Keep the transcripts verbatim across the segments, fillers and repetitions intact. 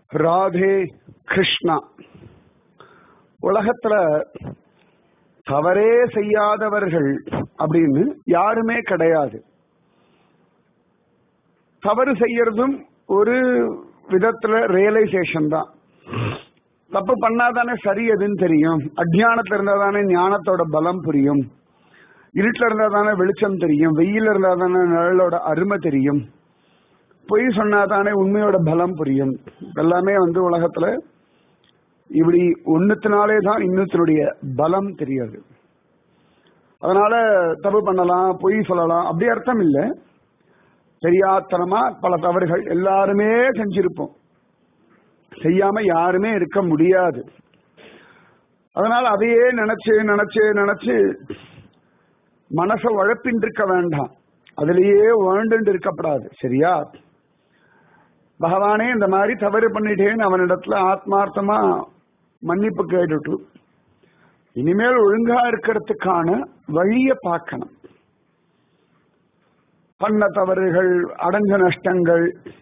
ராதே கிருஷ்ணா. உலகத்துல தவறே செய்யாதவர்கள் அப்படின்னு யாருமே கிடையாது. தவறு செய்யறதும் ஒரு விதத்துல ரியலைசேஷன் தான். தப்பு பண்ணாதானே சரி எதுன்னு தெரியும். அஜ்ஞானத்துல இருந்தா தானே ஞானத்தோட பலம் புரியும். இருட்டுல இருந்தா தானே வெளிச்சம் தெரியும். வெயில இருந்தா தானே நிழலோட அருமை தெரியும். பொய் சொன்னாதானே உண்மையோட பலம் புரியும். எல்லாமே வந்து உலகத்துல இப்படி ஒன்னுத்தினாலே தான் இன்னத்தினுடைய பலம் தெரியாது. அதனால தப்பு பண்ணலாம், பொய் சொல்லலாம், அப்படி அர்த்தம் இல்லை. தெரியாத்தனமா பல தவறுகள் எல்லாருமே செஞ்சிருப்போம். செய்யாம யாருமே இருக்க முடியாது. அதனால அதையே நினைச்சு நினைச்சு நினைச்சு மனச உழப்பின் இருக்க வேண்டாம். அதுலயே வாழ்ந்து இருக்கப்படாது. சரியா? பகவானே இந்த மாதிரி தவறு பண்ணிட்டேன்னு அவனிடத்துல ஆத்மார்த்தமா மன்னிப்பு கேட்டுட்டு இனிமேல் ஒழுங்கா இருக்கிறதுக்கான வழிய பார்க்கணும். பண்ண தவறுகள், அடைஞ்ச நஷ்டங்கள்,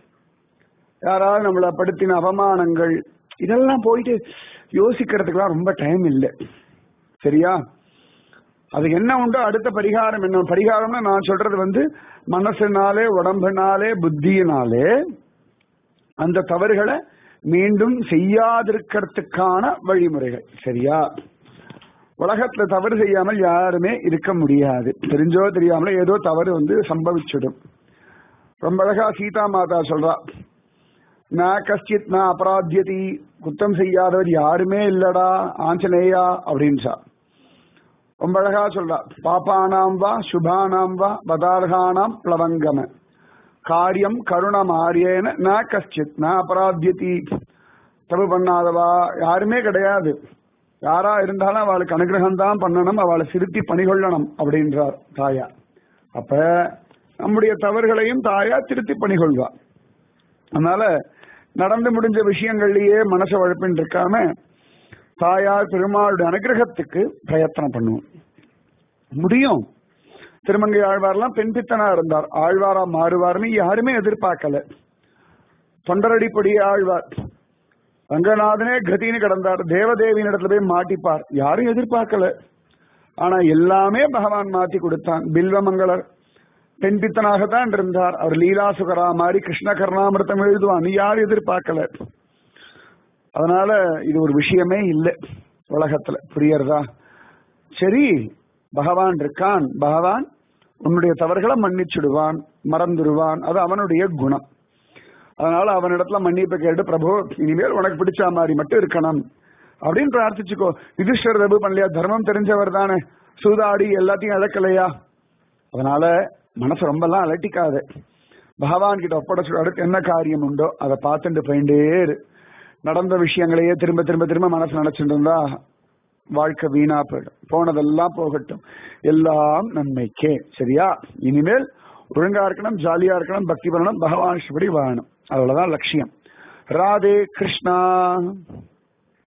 யாராவது நம்மளை படுத்தின அவமானங்கள், இதெல்லாம் போயிட்டு யோசிக்கிறதுக்கெல்லாம் ரொம்ப டைம் இல்லை. சரியா? அது என்ன உண்டோ அடுத்த பரிகாரம் என்ன? பரிகாரம்னா நான் சொல்றது வந்து மனசுனாலே, உடம்புனாலே, புத்தியினாலே அந்த தவறுகளை மீண்டும் செய்யாதிருக்கிறதுக்கான வழிமுறைகள். சரியா? உலகத்துல தவறு செய்யாமல் யாருமே இருக்க முடியாது. தெரிஞ்சோ தெரியாமல ஏதோ தவறு வந்து சம்பவிச்சிடும். ரொம்ப அழகா சீதா மாதா சொல்றா, நான் கஷ்டித் நான் அபராத்தியதி, குத்தம் செய்யாதவர் யாருமே இல்லடா ஆஞ்சநேயா அப்படின்சா. ரொம்ப அழகா சொல்றா, பாப்பானாம் வா சுபானாம் வா பதார்கானாம் பிளவங்கம காரியம் கருணம் ஆரியேன ந கஷ்டித் ந அபராத்தியதி. தப்பு பண்ணாதவா யாருமே கிடையாது. யாரா இருந்தாலும் அவளுக்கு அனுகிரகம் தான் பண்ணணும், அவளை சிறுத்தி பணிகொள்ளணும் அப்படின்றார் தாயார். அப்ப நம்முடைய தவறுகளையும் தாயார் திருத்தி பணிகொள்வா. அதனால நடந்து முடிஞ்ச விஷயங்கள்லயே மனசை வழப்பின் இருக்காம தாயார் பெருமாளுடைய அனுகிரகத்துக்கு பிரயத்தனம் பண்ணுவோம். முடியும். திருமங்கை ஆழ்வார்லாம் பெண் பித்தனா இருந்தார். ஆழ்வாரா மாறுவார்னு யாருமே எதிர்பார்க்கல. தொண்டரடிப்படி ஆழ்வார் ரங்கநாதனே கதின்னு கிடந்தார். தேவதேவியின் இடத்துல போய் மாட்டிப்பார். யாரும் எதிர்பார்க்கல. ஆனா எல்லாமே பகவான் மாத்தி கொடுத்தான். பில்வமங்கலர் பெண் பித்தனாகத்தான் இருந்தார். அவர் லீலாசுகரா மாதிரி கிருஷ்ண கர்ணாமிருத்தம் எழுதுவான். யாரும் எதிர்பார்க்கல. அதனால இது ஒரு விஷயமே இல்லை உலகத்துல. புரியறதா? சரி, பகவான் இருக்கான். பகவான் உன்னுடைய தவறுகளை மன்னிச்சுடுவான், மறந்துடுவான். அது அவனுடைய குணம். அதனால அவனிடத்துல மன்னிப்பு கேட்டு, பிரபு இனிமேல் உனக்கு பிடிச்ச மாதிரி மட்டும் இருக்கணும் அப்படின்னு பிரார்த்திச்சுக்கோ. யுதிஷ்டர் தப்பு பண்ணலையா? தர்மம் தெரிஞ்சவர் தானே. சூதாடி எல்லாத்தையும் இழக்கலையா? அதனால மனசு ரொம்ப எல்லாம் அலட்டிக்காது. பகவான் கிட்ட ஒப்படைச்சு அடுத்து என்ன காரியம் உண்டோ அதை பார்த்துட்டு போயிட்டே இரு. நடந்த விஷயங்களையே திரும்ப திரும்ப திரும்ப மனசு நினைச்சுட்டு இருந்தா வாழ்க்கை வீணா போயிடும். போனதெல்லாம் போகட்டும், எல்லாம் நன்மைக்கே. சரியா? இனிமேல் ஒழுங்கா இருக்கணும், ஜாலியா இருக்கணும், பக்தி பண்ணணும், பகவான் வாழணும். அவ்வளவுதான் லட்சியம். ராதே கிருஷ்ணா.